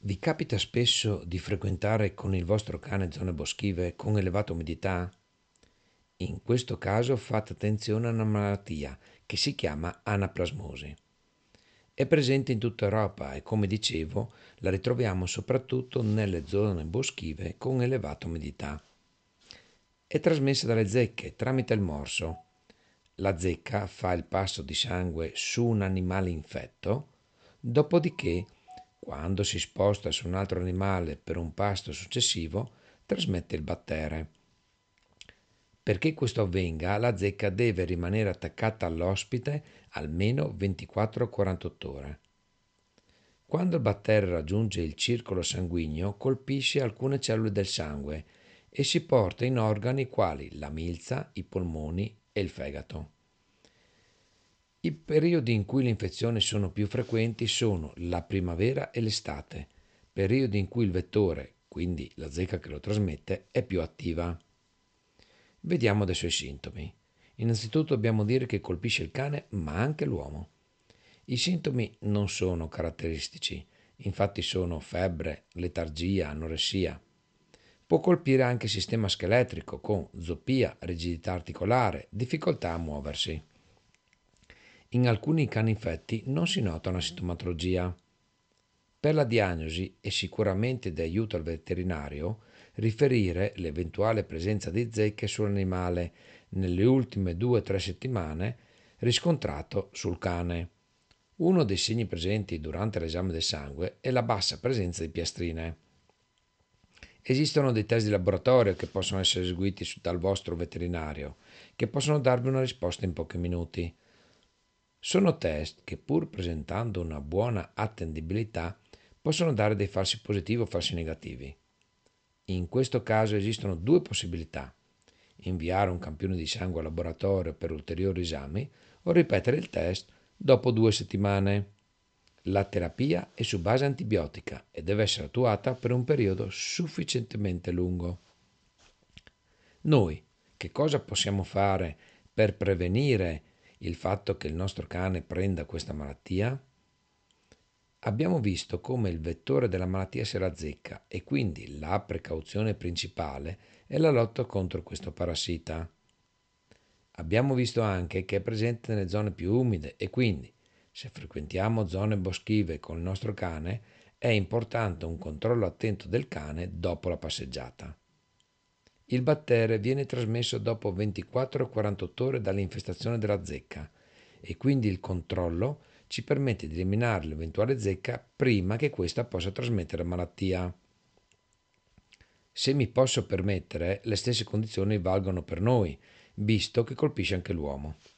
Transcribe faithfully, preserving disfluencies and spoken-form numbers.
Vi capita spesso di frequentare con il vostro cane zone boschive con elevata umidità? In questo caso fate attenzione a una malattia che si chiama anaplasmosi. È presente in tutta Europa e, come dicevo, la ritroviamo soprattutto nelle zone boschive con elevata umidità. È trasmessa dalle zecche tramite il morso. La zecca fa il passo di sangue su un animale infetto, dopodiché, quando si sposta su un altro animale per un pasto successivo, trasmette il battere. Perché questo avvenga, la zecca deve rimanere attaccata all'ospite almeno ventiquattro quarantotto ore. Quando il batterio raggiunge il circolo sanguigno, colpisce alcune cellule del sangue e si porta in organi quali la milza, i polmoni e il fegato. I periodi in cui le infezioni sono più frequenti sono la primavera e l'estate, periodi in cui il vettore, quindi la zecca che lo trasmette, è più attiva. Vediamo adesso i sintomi. Innanzitutto dobbiamo dire che colpisce il cane, ma anche l'uomo. I sintomi non sono caratteristici, infatti sono febbre, letargia, anoressia. Può colpire anche il sistema scheletrico con zoppia, rigidità articolare, difficoltà a muoversi. In alcuni cani infetti non si nota una sintomatologia. Per la diagnosi e sicuramente di aiuto al veterinario, riferire l'eventuale presenza di zecche sull'animale nelle ultime due tre settimane riscontrato sul cane. Uno dei segni presenti durante l'esame del sangue è la bassa presenza di piastrine. Esistono dei test di laboratorio che possono essere eseguiti dal vostro veterinario, che possono darvi una risposta in pochi minuti. Sono test che, pur presentando una buona attendibilità, possono dare dei falsi positivi o falsi negativi. In questo caso esistono due possibilità: inviare un campione di sangue al laboratorio per ulteriori esami o ripetere il test dopo due settimane. La terapia è su base antibiotica e deve essere attuata per un periodo sufficientemente lungo. Noi che cosa possiamo fare per prevenire il fatto che il nostro cane prenda questa malattia? Abbiamo visto come il vettore della malattia sia la zecca e quindi la precauzione principale è la lotta contro questo parassita. Abbiamo visto anche che è presente nelle zone più umide e quindi, se frequentiamo zone boschive con il nostro cane, è importante un controllo attento del cane dopo la passeggiata. Il battere viene trasmesso dopo ventiquattro quarantotto ore dall'infestazione della zecca e quindi il controllo ci permette di eliminare l'eventuale zecca prima che questa possa trasmettere la malattia. Se mi posso permettere, le stesse condizioni valgono per noi, visto che colpisce anche l'uomo.